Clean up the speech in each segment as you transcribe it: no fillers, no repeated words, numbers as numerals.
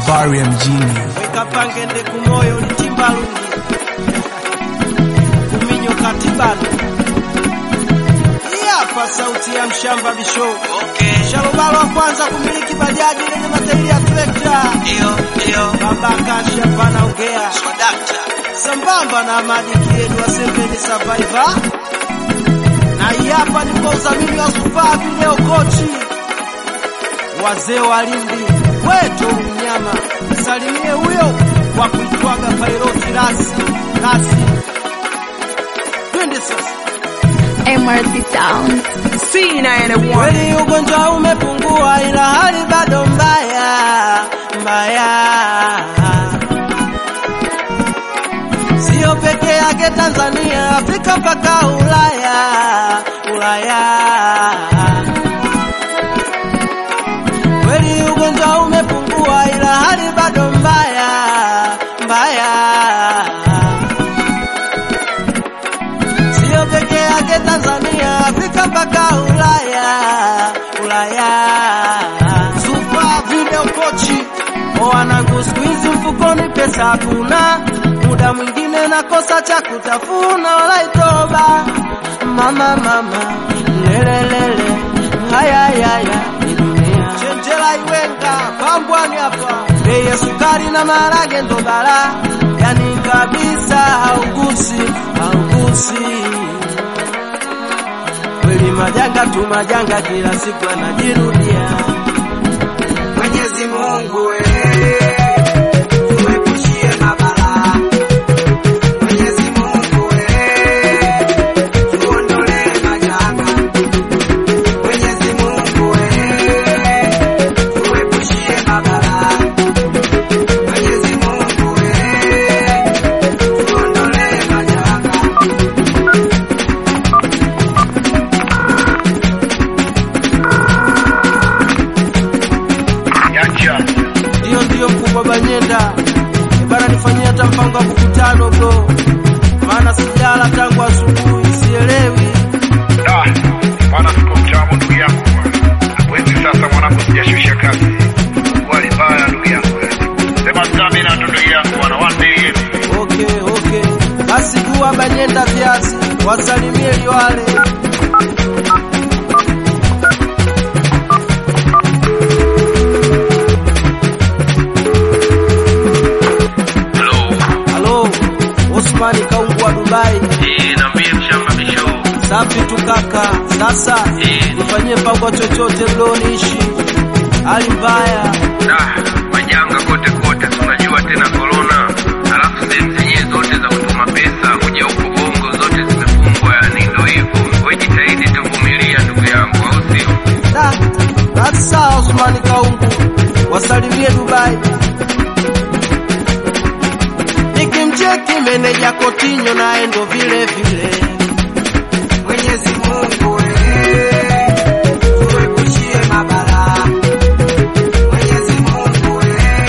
habari ya mjini. Weka pange nde kumoyo ni timbalungi kuminyo katibano. Hapa sauti ya mshamba bisho. Okay. Shalobalo wa kwanza kumiliki bajaji lenye matairi ya trekta. Ndio. Baba Kasha pana ongea. Swadakta. Sambamba na Amadi Kiedi wa Sembeni Survivor. Na hapa ni kwa uzamini wa Super Video Kochi. Wazee wa Lindi, wetu mnyama. Salimie huyo kwa kuitwaga Pairoti Rasi. Twende sasa. MRT Sound. C91. Kweli ugonjwa umepungua ila hali bado mbaya. Sio peke yake Tanzania, Afrika mpaka Ulaya. Kweli ugonjwa umepungua ila hali bado mbaya. Sio peke yake Tanzania, Afrika mpaka Ulaya. Super Video Kochi. Wanangu siku hizi mfukoni pesa hakuna, muda mwingine nakosa cha kutafuna wala itoba. Mama lelelele haya ni dunia. Chenjela iwenga pambwani hapa. Bei ya sukari na maharage ndo bala, yani kabisa haugusi. Kweli majanga kila siku anajirudia. Mwenyezi Mungu tuepushie mabala. Mwenyezi Mungu tuondolee majanga. Mwenyezi Mungu tuepushie mabala. Mwenyezi Mungu tuondolee majanga. Ndio mkubwa Banyenda. Bana nifanyia hata mpango wa mkutano bro. Maana sijala tangu asubuhi sielewi. Bana siko mtamu ndugu yangu. Hapo sasa mwanangu sijashusha kazi. Wali baya ndugu yangu. Sema stamina ndugu yangu bwana one day. Okay. Basi dua Banyenda viazi. Wasalimie Liwale. Osmani Kaungu wa Dubai. Naambie mshamba bisho. Safi tu kaka. Sasa nifanyie pango chochote bro niishi. Hali mbaya. Majanga kote tunajua tena corona. Alafu sehemu zenyewe zote za kutuma pesa kuja huko Bongo zote zimefungwa, yani ndio hivyo. Wewe jitahidi tuvumilia ndugu yangu au sio? Sasa Osmani Kaungu wasalimie Dubai. Nikimcheki meneja Kotinyo naye ndo vile. Mwenyezi Mungu tuepushie mabala. Mwenyezi Mungu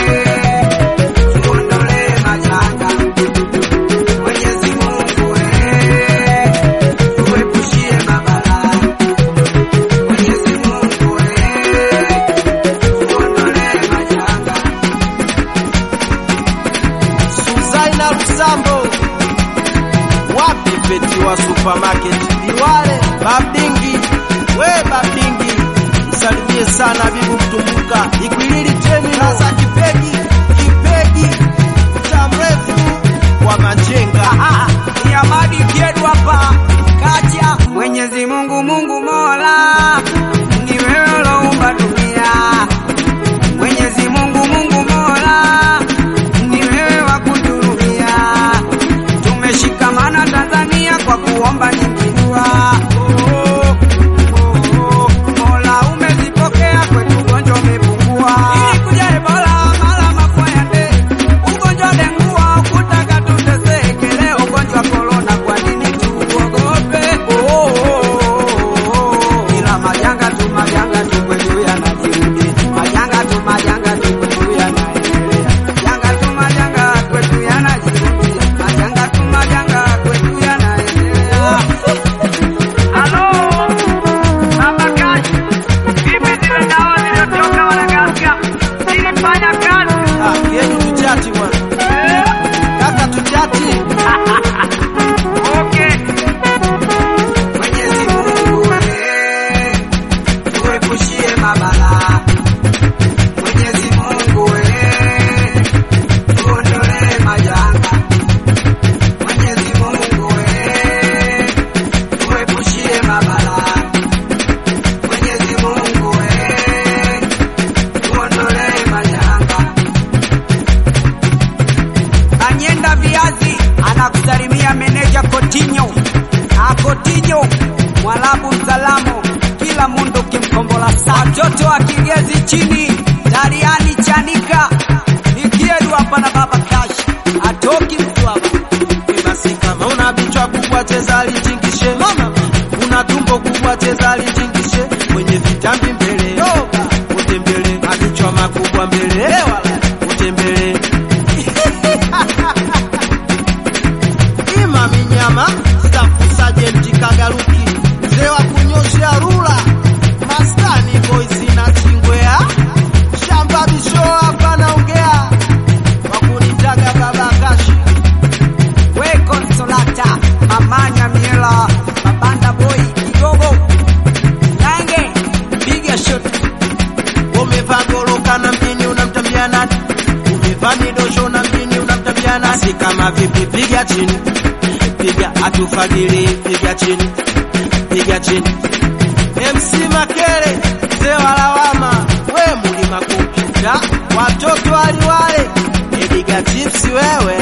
tuondolee majanga. Mwenyezi Mungu tuepushie mabala. Mwenyezi Mungu tuondolee majanga. Suzaina Lusambo wapi peti wa supermarket Liwale. Babingi msalimie sana bibu mtumbuka. Ikwilili treni rasa kipegi cha mrefu wa Majenga. Ni Amadi Kiedi hapa kacha. Mwenyezi Mungu Mola, ni wewe uloumba dunia. Mwenyezi Mungu Mola, ni wewe wa kuturumia. Tumeshikamana Tanzania kwa kuomba nyingi dua. Mola umezipokea kwetu, ugonjwa umepungua. Ili kuja Ebola Mwalabu Mzalamo, kila mundu kimkombola sana. Watoto wa Kigezi chini, Dariani Chanika, Nikiedu hapa na Baba Kashi, atoki mtu hapa. Basi kama una bichwa kubwa cheza litingishe, una tumbo kubwa cheza litingishe, mwenye vitambi mbele utembele, mabichwa makubwa mbele utembele. Ima minyama Staff Sergeant Kagaruki, mzee wa kunyosha rula, Mastani Boys na Chingwea, shamba bisho hapa naongea, wakunitaga Baba Kashi. We Konsolata, Mamanya Miela, Mabanda Boy, Kigogo, Nange, piga shot. Umevaa goroka na mjini unamtambia nani? Umevaa midosho na mjini unamtambia nani? Si kama vipi, piga chini, piga atufagili, piga chini, piga chini. MC Makere, mzee wa lawama, we mulima kompyuta, watoto waliwale, Ediga Chips wewe.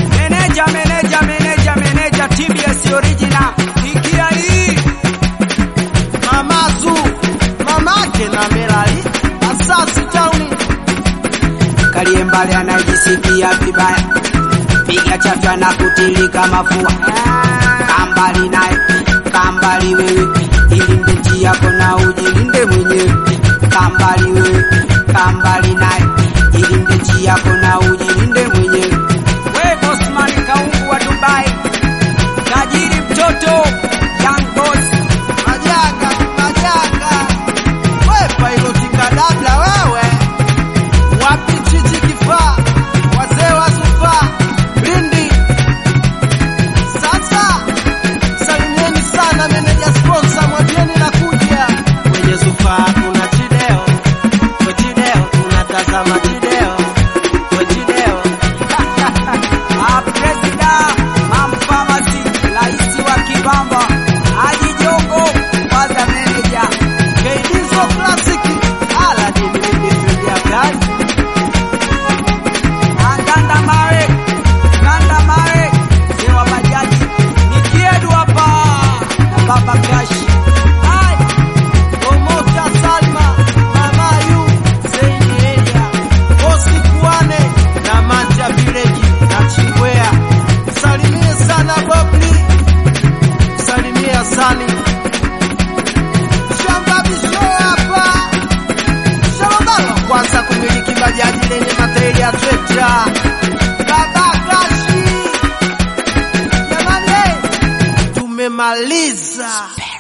Meneja TBS original, ikia hii. Mamazu, mamake na Melali, Asasi Town. Kaliembale anajisikia vibaya, piga chafya na kutilika mafua. Kambali naye, kambali wewe, ilinde nchi yako na ujilinde mwenyewe. Kambali wewe, kambali naye, ilinde nchi yako na ujilinde mwenyewe. We Bosman Kaungu wa Dubai, tajiri mtoto, young boss. Majaga, we piloti kadabla wewe, wapi chichi kifaa, wazee wa sufa, Lindi. Sasa, salimieni sana meneja sponsor, mwambieni na kuja. Kwenye sufa kuna Chideo, kwa Chideo tunatazama Chideo, kwa Chideo. Presida, Mam Pharmacy, Laisi wa Kibamba, Haji Jongo, Faza Manager. Keidizo Classic, Aladdin Midfield ya gari. Ganda Mare, Sewa Bajaji, Nikiedu hapa, na Baba Kashi. Hai, Omota Salma, Mama Yu, Zaini Elia, Bosi Kuane, na Manja Village, na Chingwea. Salimie sana Bobli, salimie Asani. Shamba bisho hapa, Shababala kwanza kumiliki bajaji lenye matairi ya trekta. Baba Kashi, jamani, tumemaliza.